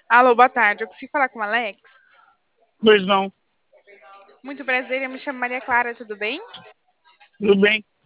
Alô, boa tarde. Eu consigo falar com o Alex? Pois não, Muito prazer, eu me chamo Maria Clara, tudo bem? tudo bem.